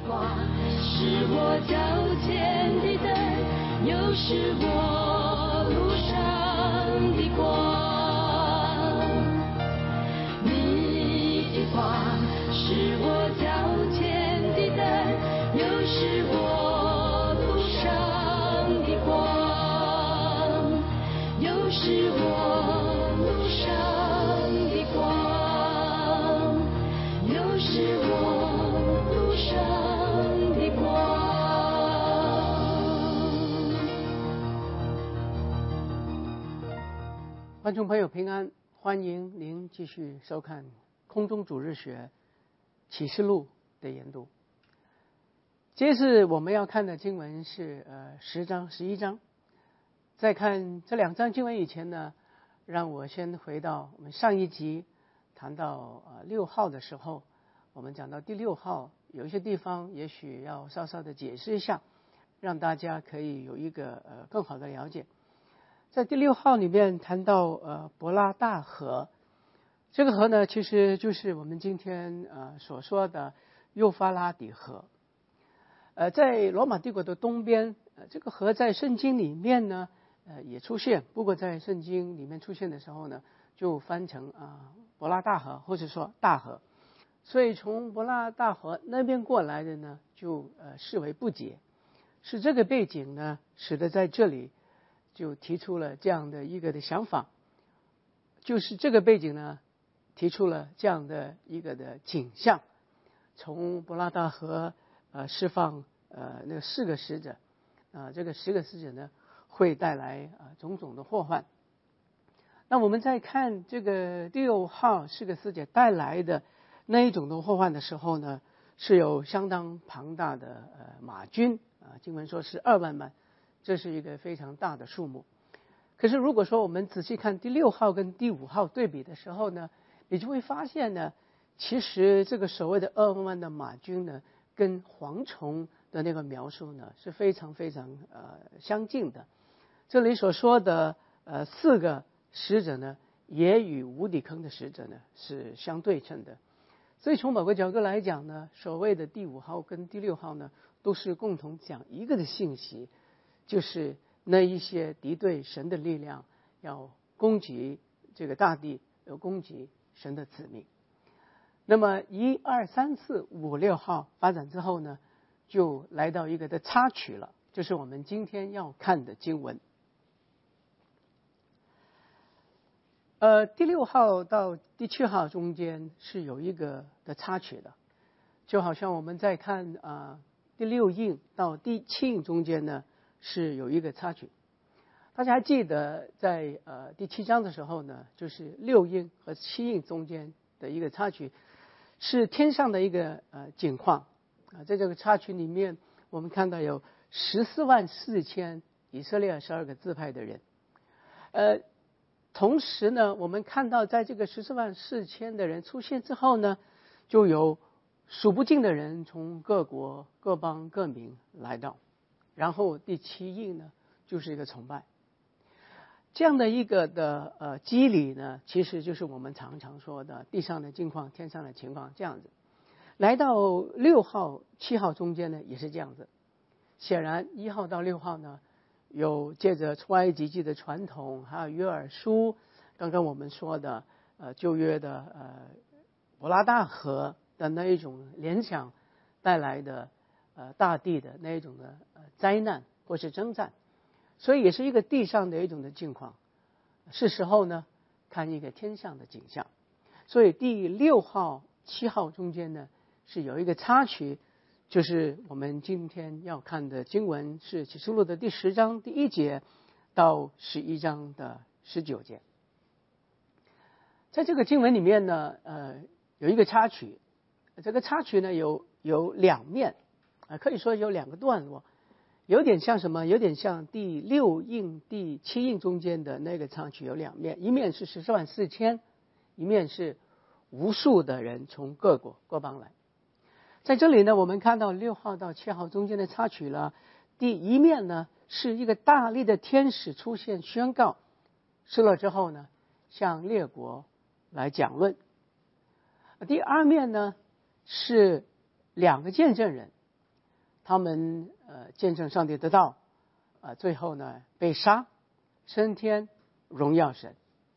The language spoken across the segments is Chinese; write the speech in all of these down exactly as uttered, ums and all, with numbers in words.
光，是我脚前的灯，又是我路上的光。你的光是我脚前的灯，又是我路上的光，又是我路上的光，又是我路上的光。 观众朋友平安，欢迎您继续收看空中主日学启示录的研读。接着我们要看的经文是呃十章十一章。在看这两章经文以前呢，让我先回到我们上一集谈到呃六号的时候，我们讲到第六号，有一些地方也许要稍稍的解释一下，让大家可以有一个呃更好的了解。在第六号里面谈到呃伯拉大河，这个河呢其实就是我们今天呃所说的幼发拉底河。呃，在罗马帝国的东边，呃，这个河在圣经里面呢，呃，也出现。不过在圣经里面出现的时候呢，就翻成啊、呃、伯拉大河，或者说大河。所以从伯拉大河那边过来的呢，就呃视为不洁。是这个背景呢，使得在这里就提出了这样的一个的想法，就是这个背景呢，提出了这样的一个的景象，从伯拉大河呃释放呃那四个使者，啊、呃、这个十个使者呢会带来啊、呃、种种的祸患。那我们在看这个第六号四个使者带来的那一种的祸患的时候呢，是有相当庞大的呃马军啊、呃，经文说是二万万。这是一个非常大的数目。可是如果说我们仔细看第六号跟第五号对比的时候呢，你就会发现呢，其实这个所谓的二万万的马军呢，跟蝗虫的那个描述呢是非常非常呃相近的。这里所说的呃四个使者呢，也与无底坑的使者呢是相对称的。所以从某个角度来讲呢，所谓的第五号跟第六号呢，都是共同讲一个的信息，就是那一些敌对神的力量要攻击这个大地，要攻击神的子民。那么一二三四五六号发展之后呢，就来到一个的插曲了，就是我们今天要看的经文。呃，第六号到第七号中间是有一个的插曲的，就好像我们在看啊、呃、第六印到第七印中间呢是有一个插曲。大家还记得在呃第七章的时候呢，就是六印和七印中间的一个插曲，是天上的一个呃景况啊、呃。在这个插曲里面，我们看到有十四万四千以色列十二个支派的人，呃。同时呢，我们看到在这个十四万四千的人出现之后呢，就有数不尽的人从各国各邦各民来到，然后第七印呢就是一个崇拜。这样的一个的呃机理呢，其实就是我们常常说的地上的境况天上的情况这样子。来到六号七号中间呢也是这样子。显然一号到六号呢，有借着出埃及记的传统，还有约珥书，刚刚我们说的呃旧约的呃伯拉大河的那一种联想带来的呃大地的那一种的呃灾难或是征战，所以也是一个地上的一种的境况。是时候呢看一个天上的景象。所以第六号七号中间呢是有一个插曲，就是我们今天要看的经文是启示录的第十章第一节到十一章的十九节。在这个经文里面呢，呃，有一个插曲，这个插曲呢有有两面，啊、呃，可以说有两个段落，有点像什么？有点像第六印、第七印中间的那个插曲有两面，一面是十四万四千，一面是无数的人从各国各邦来。在这里呢，我们看到六号到七号中间的插曲了。第一面呢，是一个大力的天使出现宣告，失落之后呢，向列国来讲论。第二面呢，是两个见证人， 他们呃见证上帝的道，啊、呃，最后呢被杀，升天，荣耀神。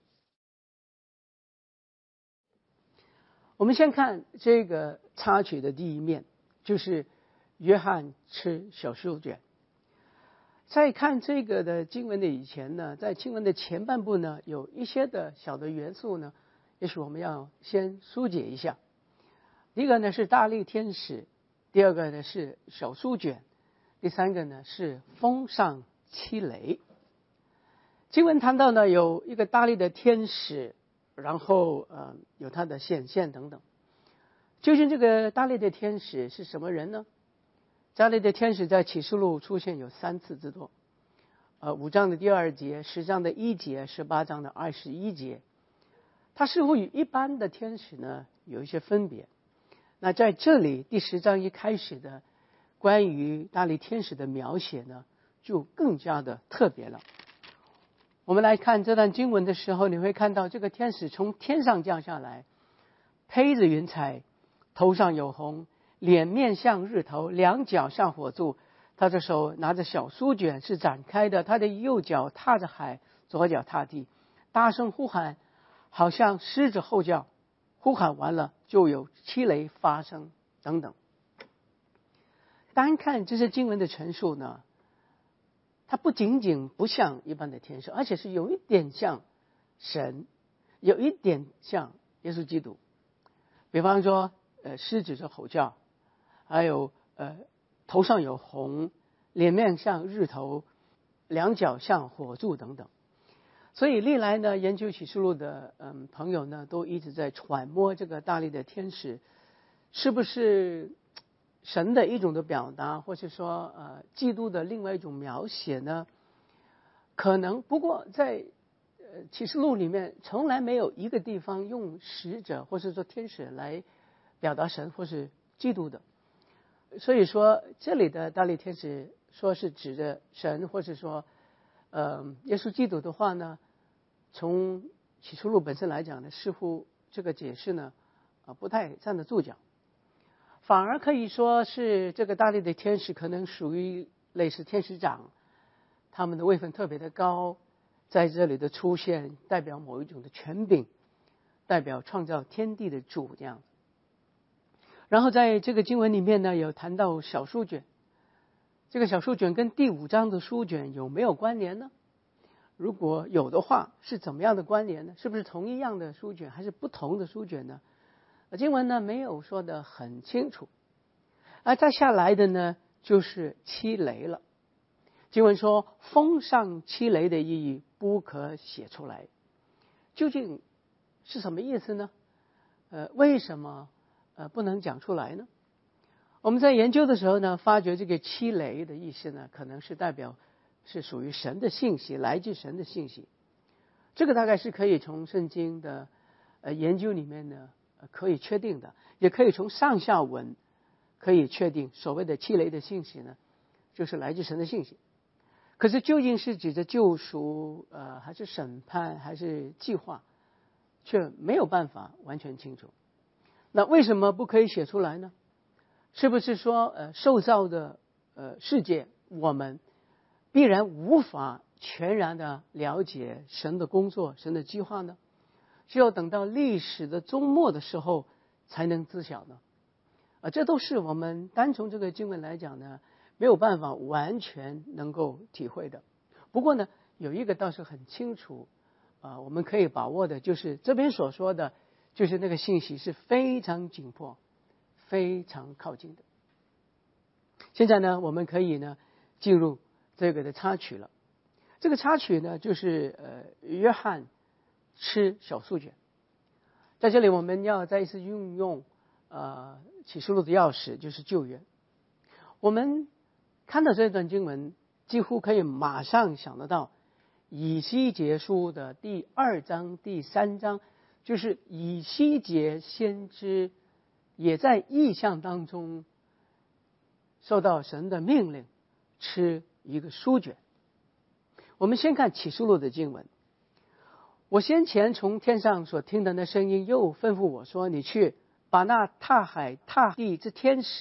我们先看这个插曲的第一面，就是约翰吃小书卷。在看这个的经文的以前呢，在经文的前半部呢，有一些的小的元素呢，也许我们要先疏解一下。第一个呢是大力天使，第二个呢是小书卷，第三个呢是风上七雷。经文谈到呢有一个大力的天使，然后呃有他的显现等等。究竟这个大力的天使是什么人呢？大力的天使在启示录出现有三次之多，呃，五章的第二节，十章的一节，十八章的二十一节。它似乎与一般的天使呢有一些分别。那在这里第十章一开始的关于大力天使的描写呢，就更加的特别了。我们来看这段经文的时候，你会看到这个天使从天上降下来，披着云彩，头上有红，脸面像日头，两脚像火柱，他的手拿着小书卷是展开的，他的右脚踏着海，左脚踏地，大声呼喊，好像狮子吼叫。呼喊完了就有七雷发生等等。单看这些经文的陈述呢，它不仅仅不像一般的天使，而且是有一点像神，有一点像耶稣基督。比方说呃，狮子是吼叫，还有呃，头上有红，脸面像日头，两脚像火柱等等。所以历来呢，研究启示录的嗯朋友呢，都一直在揣摩这个大力的天使是不是神的一种的表达，或是说呃基督的另外一种描写呢？可能，不过在呃启示录里面从来没有一个地方用使者或是说天使来表达神或是基督的。所以说这里的大力天使说是指着神，或是说呃，耶稣基督的话呢，从启示录本身来讲呢，似乎这个解释呢，啊，不太站得住脚，反而可以说是这个大力的天使可能属于类似天使长，他们的位分特别的高，在这里的出现代表某一种的权柄，代表创造天地的主这样。然后在这个经文里面呢，有谈到小书卷。这个小书卷跟第五章的书卷有没有关联呢？如果有的话，是怎么样的关联呢？是不是同一样的书卷，还是不同的书卷呢？经文呢没有说得很清楚。而再下来的呢，就是七雷了。经文说，风上七雷的意义不可写出来，究竟是什么意思呢？呃，为什么呃不能讲出来呢？我们在研究的时候呢，发觉这个七雷的意思呢，可能是代表是属于神的信息，来自神的信息。这个大概是可以从圣经的呃研究里面呢、呃、可以确定的，也可以从上下文可以确定，所谓的七雷的信息呢，就是来自神的信息。可是究竟是指着救赎，呃，还是审判，还是计划，却没有办法完全清楚。那为什么不可以写出来呢？是不是说呃受造的呃世界，我们必然无法全然的了解神的工作，神的计划呢？只有等到历史的终末的时候才能知晓呢？啊，这都是我们单从这个经文来讲呢，没有办法完全能够体会的。不过呢，有一个倒是很清楚啊、呃，我们可以把握的，就是这边所说的，就是那个信息是非常紧迫，非常靠近的。现在呢，我们可以呢进入这个的插曲了。这个插曲呢，就是呃约翰吃小书卷。在这里，我们要再一次运用呃启示录的钥匙，就是旧约。我们看到这段经文，几乎可以马上想得到以西结书的第二章、第三章，就是以西结先知也在异象当中受到神的命令吃一个书卷。我们先看启示录的经文。我先前从天上所听的那声音又吩咐我说，你去把那踏海踏地之天使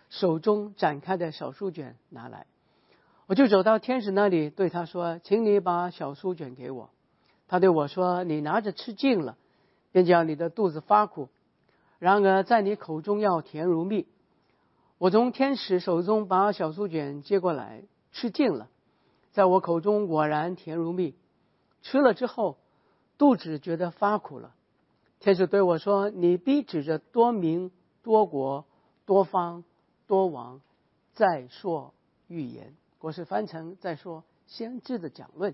手中展开的小书卷拿来。我就走到天使那里，对他说：请你把小书卷给我。他对我说：你拿着吃尽了，便叫你的肚子发苦，然而在你口中要甜如蜜。我从天使手中把小书卷接过来，吃尽了，在我口中果然甜如蜜。吃了之后，肚子觉得发苦了。天使对我说：你必指着多民、多国、多方、多王再说预言。国是翻成再说先知的讲论。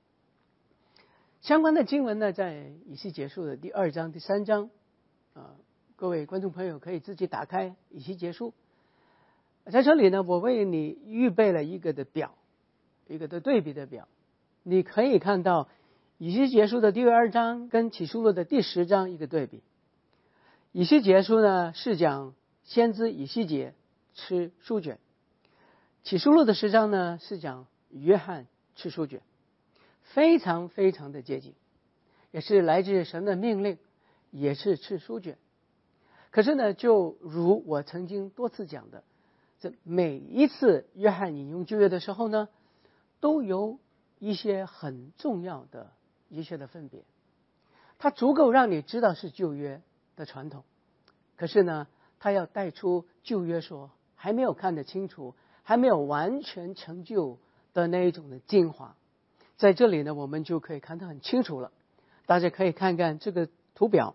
相关的经文呢，在以西结书的第二章、第三章，啊，各位观众朋友可以自己打开以西结书。在这里呢，我为你预备了一个的表，一个的对比的表。你可以看到以西结书的第二章跟启示录的第十章一个对比。以西结书呢是讲先知以西结吃书卷，启示录的十章呢是讲约翰吃书卷，非常非常的接近，也是来自神的命令，也是吃书卷。可是呢，就如我曾经多次讲的，这每一次约翰引用旧约的时候呢，都有一些很重要的一些的分别，它足够让你知道是旧约的传统，可是呢，它要带出旧约所还没有看得清楚，还没有完全成就的那一种的精华。在这里呢，我们就可以看得很清楚了。大家可以看看这个图表，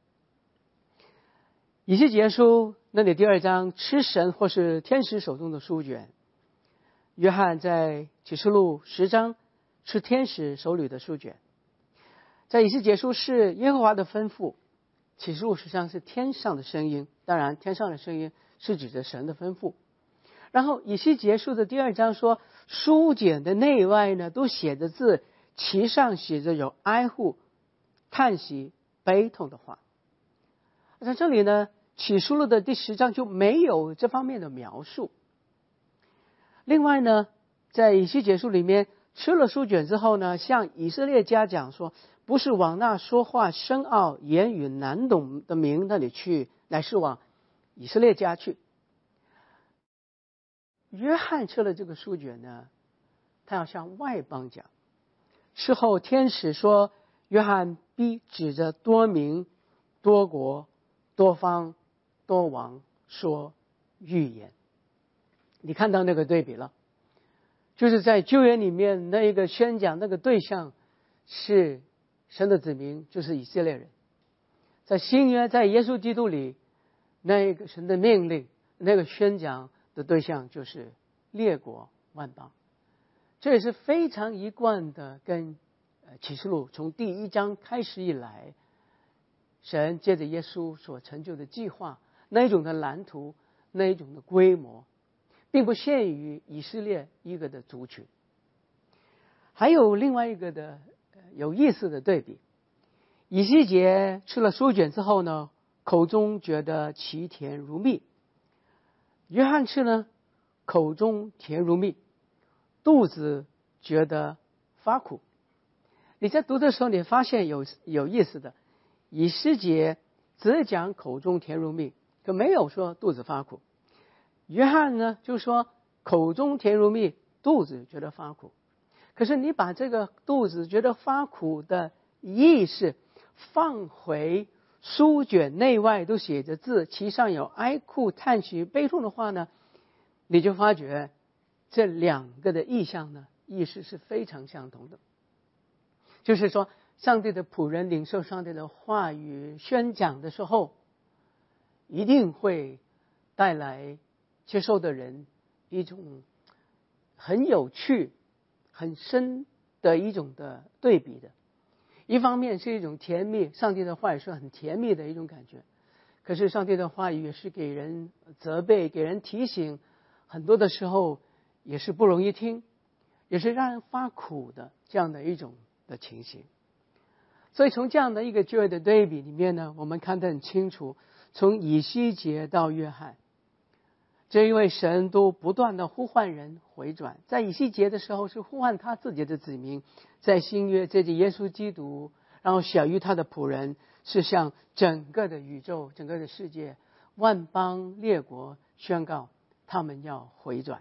以西结书那里第二章吃神或是天使手中的书卷，约翰在启示录十章吃天使手里的书卷。在以西结书是耶和华的吩咐，启示录实际上是天上的声音，当然天上的声音是指着神的吩咐。然后以西结书的第二章说，书卷的内外呢都写着字，其上写着有哀呼、叹息、悲痛的话。在这里呢，启示录的第十章就没有这方面的描述。另外呢，在以西结书里面吃了书卷之后呢，向以色列家讲说，不是往那说话深奥、言语难懂的民那里去，乃是往以色列家去。约翰吃了这个书卷呢，他要向外邦讲。事后天使说，约翰必指着多民、多国、多方、多王说预言。你看到那个对比了，就是在旧约里面那一个宣讲那个对象是神的子民，就是以色列人。在新约，在耶稣基督里，那一个神的命令，那个宣讲的对象就是列国万邦。这也是非常一贯的，跟启示录从第一章开始以来，神借着耶稣所成就的计划，那一种的蓝图，那一种的规模，并不限于以色列一个的族群。还有另外一个的有意思的对比，以西结吃了书卷之后呢，口中觉得其甜如蜜；约翰吃呢，口中甜如蜜，肚子觉得发苦。你在读的时候，你发现有有意思的，以西结只讲口中甜如蜜，可没有说肚子发苦。约翰呢，就说口中甜如蜜，肚子觉得发苦。可是你把这个肚子觉得发苦的意思放回书卷内外都写着字，其上有哀哭、叹息、悲痛的话呢，你就发觉这两个的意象呢，意思是非常相同的。就是说，上帝的仆人领受上帝的话语宣讲的时候，一定会带来接受的人一种很有趣、很深的一种的对比的。一方面是一种甜蜜，上帝的话语是很甜蜜的一种感觉，可是上帝的话语也是给人责备、给人提醒，很多的时候也是不容易听，也是让人发苦的这样的一种的情形。所以从这样的一个旧约的对比里面呢，我们看得很清楚，从以西结到约翰，这一位神都不断的呼唤人回转。在以西结的时候是呼唤他自己的子民，在新约这是耶稣基督，然后小于他的仆人，是向整个的宇宙、整个的世界、万邦列国宣告他们要回转。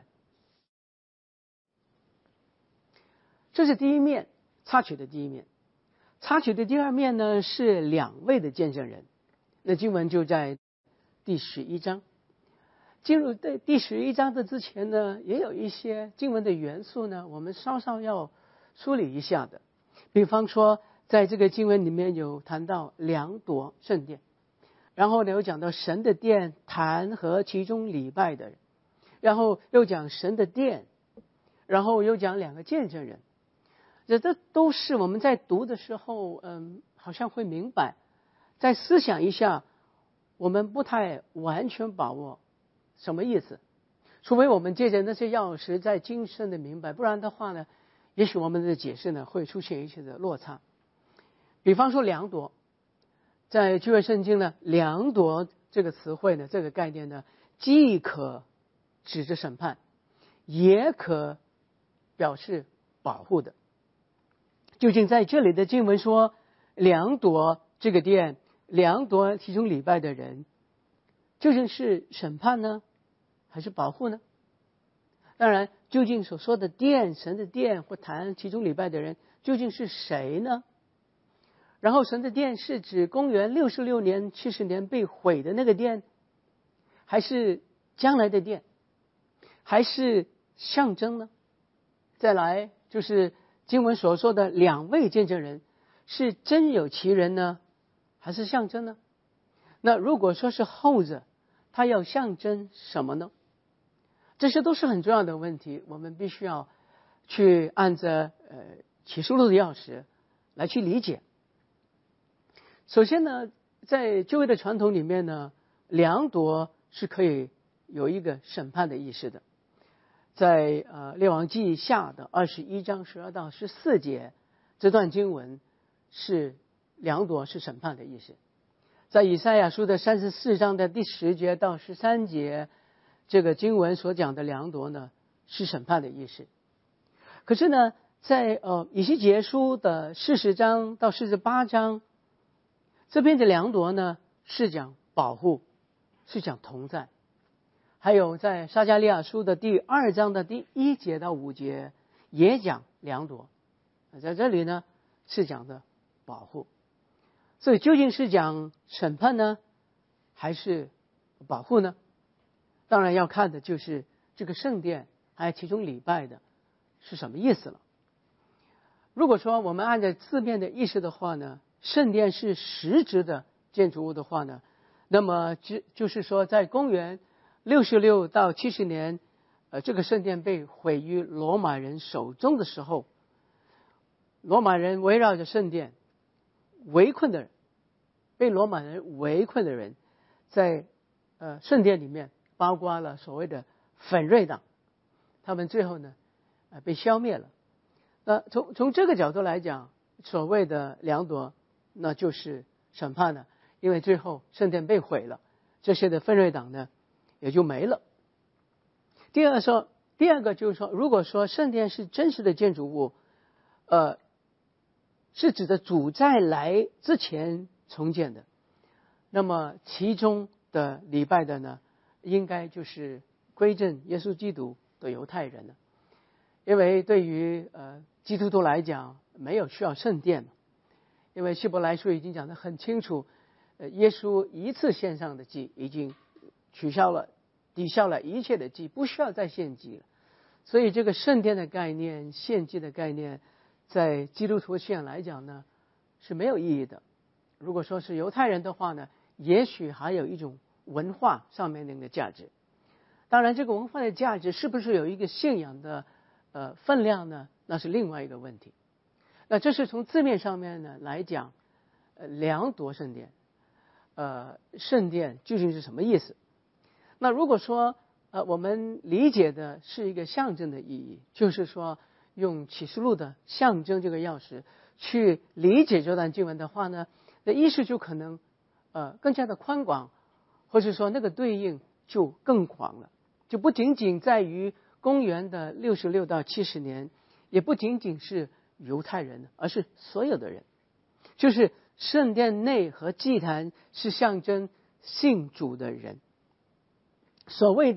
这是第一面，插曲的第一面。插曲的第二面呢，是两位的见证人。那经文就在第十一章。进入对第十一章的之前呢，也有一些经文的元素呢，我们稍稍要梳理一下的。比方说，在这个经文里面有谈到量夺圣殿，然后呢有讲到神的殿坛和其中礼拜的人，然后又讲神的殿，然后又讲两个见证人。这这都是我们在读的时候，嗯，好像会明白，再思想一下，我们不太完全把握什么意思，除非我们借着那些钥匙再精深的明白，不然的话呢，也许我们的解释呢会出现一些的落差。比方说量夺，在旧约圣经呢，量夺这个词汇呢，这个概念呢，既可指着审判，也可表示保护的。究竟在这里的经文说量夺这个殿，量夺其中礼拜的人，究竟是审判呢，还是保护呢？当然，究竟所说的殿，神的殿或坛其中礼拜的人，究竟是谁呢？然后神的殿是指公元六十六年、七十年被毁的那个殿，还是将来的殿，还是象征呢？再来就是经文所说的两位见证人，是真有其人呢，还是象征呢？那如果说是后者，它要象征什么呢？这些都是很重要的问题，我们必须要去按着呃启示录的钥匙来去理解。首先呢，在旧约的传统里面呢，量夺是可以有一个审判的意思的。在呃列王记下的二十一章十二到十四节，这段经文是量夺是审判的意思。在以赛亚书的三十四章的第十节到十三节，这个经文所讲的量夺呢，是审判的意思。可是呢，在呃以西结书的四十章到四十八章，这边的量夺呢，是讲保护，是讲同在。还有在撒迦利亚书的第二章的第一节到五节，也讲量夺。在这里呢，是讲的保护。所以究竟是讲审判呢，还是保护呢？当然要看的就是这个圣殿还有其中礼拜的是什么意思了。如果说我们按照字面的意思的话呢，圣殿是实质的建筑物的话呢，那么就就是说在公元六十六到七十年，呃，这个圣殿被毁于罗马人手中的时候，罗马人围绕着圣殿围困的人，被罗马人围困的人，在呃圣殿里面，包括了所谓的反锐党，他们最后呢，呃被消灭了。那从从这个角度来讲，所谓的量夺，那就是审判了，因为最后圣殿被毁了，这些的分锐党呢也就没了。第二说，第二个就是说，如果说圣殿是真实的建筑物，呃，是指的主再来之前重建的，那么其中的礼拜的呢，应该就是归正耶稣基督的犹太人了，因为对于呃基督徒来讲，没有需要圣殿嘛，因为希伯来书已经讲得很清楚，呃，耶稣一次献上的祭已经取消了，抵消了一切的祭，不需要再献祭了。所以这个圣殿的概念、献祭的概念，在基督徒信仰来讲呢，是没有意义的。如果说是犹太人的话呢，也许还有一种文化上面的一个价值。当然，这个文化的价值是不是有一个信仰的呃分量呢？那是另外一个问题。那这是从字面上面呢来讲，呃，量夺圣殿，呃，圣殿究竟是什么意思？那如果说呃我们理解的是一个象征的意义，就是说用启示录的象征这个钥匙去理解这段经文的话呢，那意识就可能呃更加的宽广，或者说那个对应就更广了，就不仅仅在于公元的六十六到七十年，也不仅仅是犹太人，而是所有的人。就是圣殿内和祭坛是象征信主的人。所谓的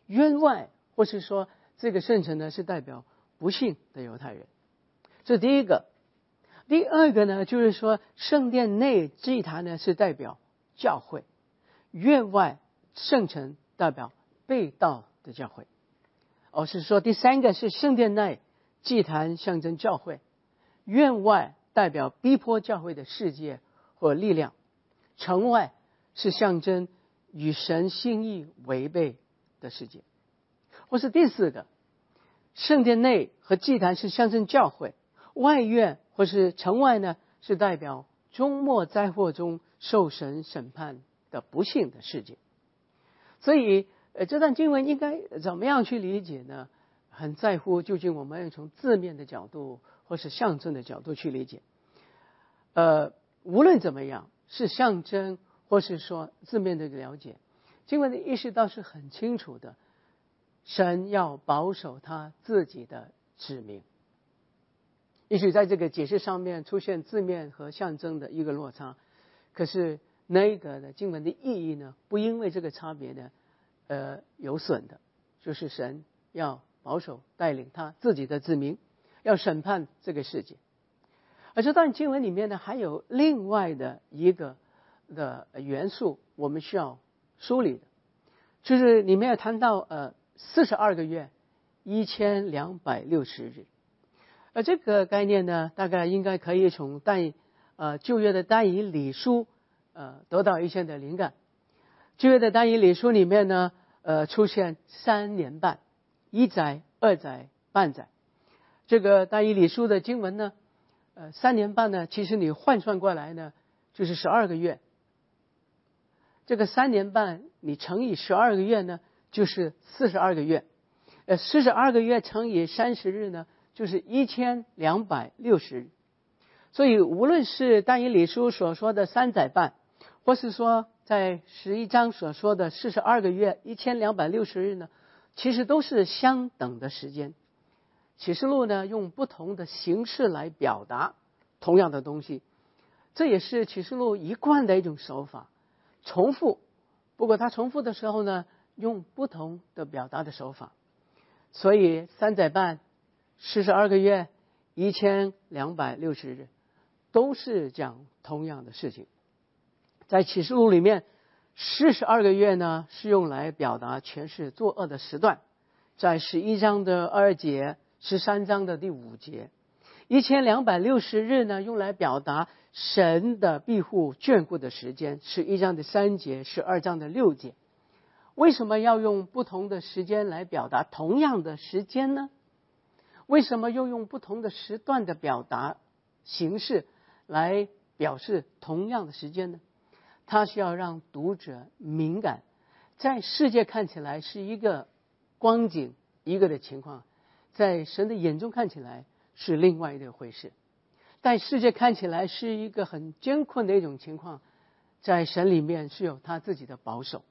冤外，或是说这个圣城呢是代表不信的犹太人。这第一个。第二个呢，就是说圣殿内祭坛呢是代表教会，院外圣城代表被盗的教会。哦，是说第三个是圣殿内祭坛象征教会，院外代表逼迫教会的世界或力量，城外是象征与神心意违背的世界。或是第四个，圣殿内和祭坛是象征教会，外院或是城外呢，是代表终末灾祸中受神审判的不幸的世界。所以，呃，这段经文应该怎么样去理解呢？很在乎究竟我们要从字面的角度或是象征的角度去理解。呃，无论怎么样，是象征或是说字面的了解，经文的意思倒是很清楚的。神要保守他自己的子民。也许在这个解释上面出现字面和象征的一个落差，可是那个的经文的意义呢，不因为这个差别呢，呃，有损的，就是神要保守带领他自己的子民，要审判这个世界。而这段经文里面呢，还有另外的一个的元素，我们需要梳理的，就是里面有谈到呃四十二个月，一千两百六十日。而这个概念呢，大概应该可以从但呃旧约的但以理书呃得到一些的灵感。旧约的但以理书里面呢，呃出现三年半，一载、二载、半载。这个但以理书的经文呢，呃三年半呢，其实你换算过来呢，就是十二个月。这个三年半你乘以十二个月呢，就是四十二个月。呃，四十二个月乘以三十日呢，就是一千两百六十日。所以无论是但以理书所说的三载半，或是说在十一章所说的四十二个月一千两百六十日呢，其实都是相等的时间。启示录呢，用不同的形式来表达同样的东西，这也是启示录一贯的一种手法，重复。不过它重复的时候呢，用不同的表达的手法。所以三载半、四十二个月、一千两百六十日，都是讲同样的事情。在启示录里面，四十二个月呢是用来表达全是作恶的时段，在十一章的二节、十三章的第五节。一千两百六十日呢，用来表达神的庇护眷顾的时间，十一章的三节、十二章的六节。为什么要用不同的时间来表达同样的时间呢？为什么又用不同的时段的表达形式来表示同样的时间呢？它需要让读者敏感，在世界看起来是一个光景，一个的情况，在神的眼中看起来是另外一回事。在世界看起来是一个很艰困的一种情况，在神里面是有他自己的保守。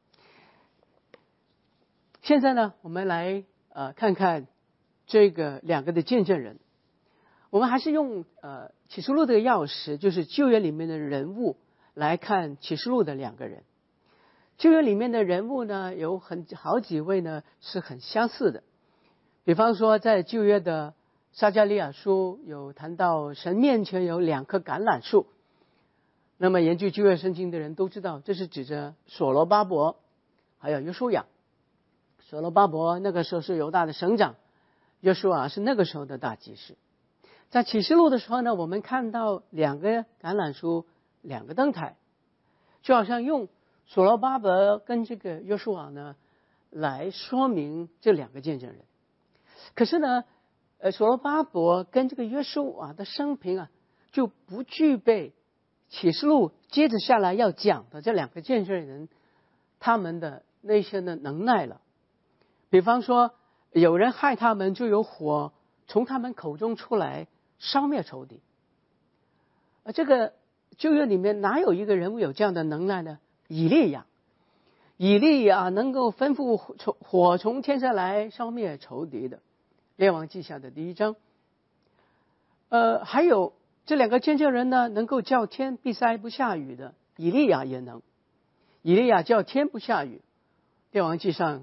现在呢，我们来呃看看这个两个的见证人。我们还是用呃启示录的钥匙，就是旧约里面的人物来看启示录的两个人。旧约里面的人物呢，有很好几位呢是很相似的。比方说在旧约的撒迦利亚书有谈到神面前有两棵橄榄树，那么研究旧约圣经的人都知道，这是指着所罗巴伯还有约书亚。所罗巴伯那个时候是犹大的省长，约书亚是那个时候的大祭司。在启示录的时候呢，我们看到两个橄榄树，两个灯台，就好像用所罗巴伯跟这个约书亚呢来说明这两个见证人。可是呢，呃，所罗巴伯跟这个约书亚的生平啊，就不具备启示录接着下来要讲的这两个见证人他们的那些的能耐了。比方说，有人害他们，就有火从他们口中出来，烧灭仇敌。而这个旧约里面哪有一个人物有这样的能耐呢？以利亚，以利亚能够吩咐火从天上来烧灭仇敌的，列王记下的第一章。呃，还有这两个见证人呢，能够叫天闭塞不下雨的，以利亚也能。以利亚叫天不下雨，列王记上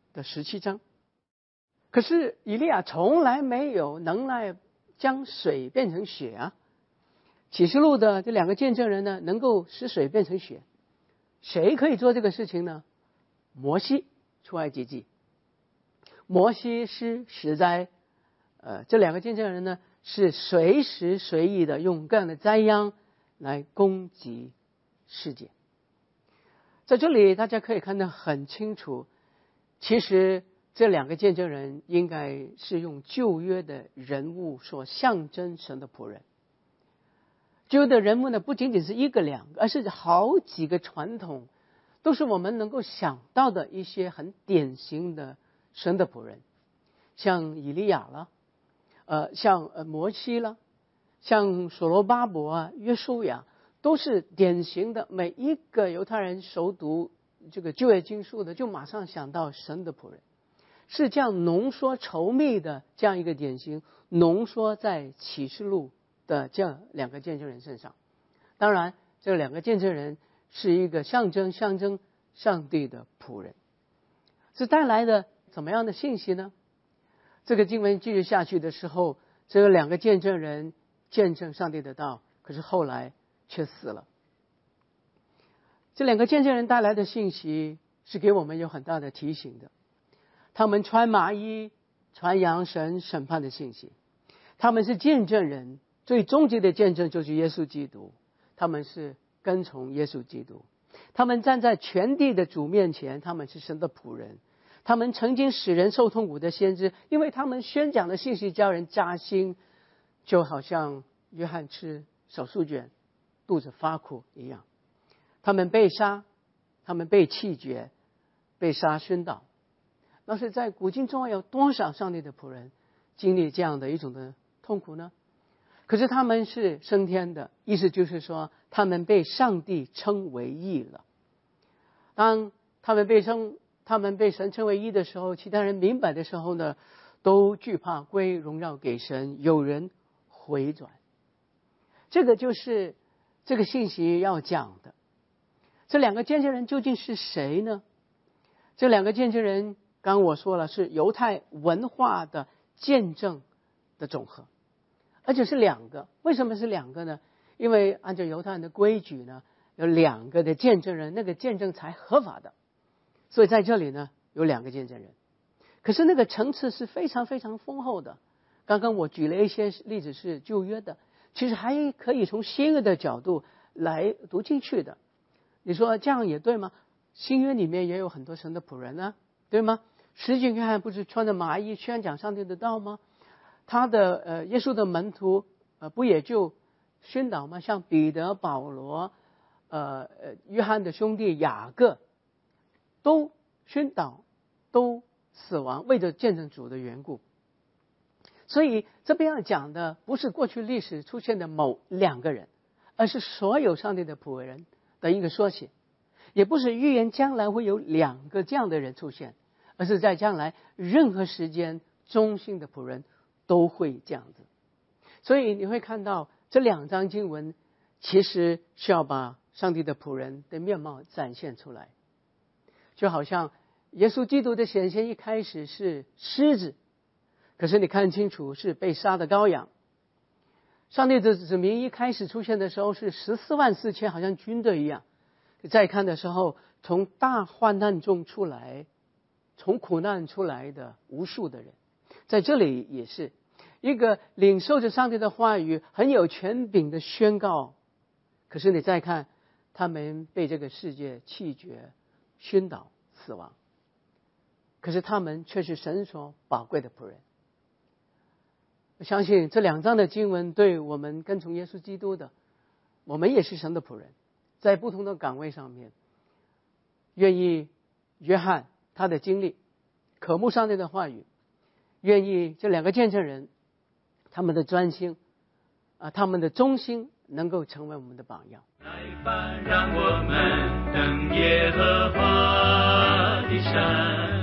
的十七章。可是以利亚从来没有能耐将水变成血啊。启示录的这两个见证人呢，能够使水变成血。谁可以做这个事情呢？摩西出埃及记，摩西是实在，呃，这两个见证人呢是随时随意的用各样的灾殃来攻击世界。在这里大家可以看得很清楚，其实这两个见证人应该是用旧约的人物所象征神的仆人。旧约的人物呢，不仅仅是一个两个，而是好几个传统，都是我们能够想到的一些很典型的神的仆人，像以利亚了，呃，像呃摩西了，像所罗巴伯啊、约书亚，都是典型的。每一个犹太人熟读这个旧约经书的，就马上想到神的仆人，是这样浓缩稠密的这样一个典型，浓缩在启示录的这两个见证人身上。当然这两个见证人是一个象征象征上帝的仆人，这带来的怎么样的信息呢？这个经文继续下去的时候，这两个见证人见证上帝的道，可是后来却死了。这两个见证人带来的信息是给我们有很大的提醒的。他们穿麻衣传扬神审判的信息，他们是见证人，最终极的见证就是耶稣基督，他们是跟从耶稣基督，他们站在全地的主面前，他们是神的仆人，他们曾经使人受痛苦的先知，因为他们宣讲的信息叫人扎心，就好像约翰吃手术卷肚子发苦一样。他们被杀，他们被弃绝，被杀殉道。那是在古今中有多少上帝的仆人经历这样的一种的痛苦呢？可是他们是升天的，意思就是说他们被上帝称为义了。当他们被称他们被神称为义的时候，其他人明白的时候呢，都惧怕归荣耀给神，有人回转。这个就是这个信息要讲的。这两个见证人究竟是谁呢？这两个见证人刚刚我说了，是犹太文化的见证的总和，而且是两个。为什么是两个呢？因为按照犹太人的规矩呢，有两个的见证人，那个见证才合法的。所以在这里呢，有两个见证人。可是那个层次是非常非常丰厚的。刚刚我举了一些例子是旧约的，其实还可以从新约的角度来读进去的。你说这样也对吗？新约里面也有很多神的仆人啊，对吗？十井约翰不是穿着麻衣宣讲上帝的道吗？他的呃耶稣的门徒呃不也就宣导吗？像彼得、保罗、呃呃约翰的兄弟雅各，都宣导，都死亡，为着见证主的缘故。所以这边要讲的不是过去历史出现的某两个人，而是所有上帝的仆人的一个缩写，也不是预言将来会有两个这样的人出现，而是在将来任何时间忠心的仆人都会这样子。所以你会看到这两章经文其实是要把上帝的仆人的面貌展现出来。就好像耶稣基督的显现一开始是狮子，可是你看清楚是被杀的羔羊。上帝的子民一开始出现的时候是十四万四千，好像军队一样。再看的时候，从大患难中出来，从苦难出来的无数的人，在这里也是一个领受着上帝的话语，很有权柄的宣告。可是你再看，他们被这个世界弃绝、熏倒、死亡。可是他们却是神所宝贵的仆人。我相信这两章的经文对我们跟从耶稣基督的，我们也是神的仆人，在不同的岗位上面，愿意约翰他的经历渴慕上帝的话语，愿意这两个见证人他们的专心啊，他们的忠心能够成为我们的榜样。 来吧，让我们登耶和华的山。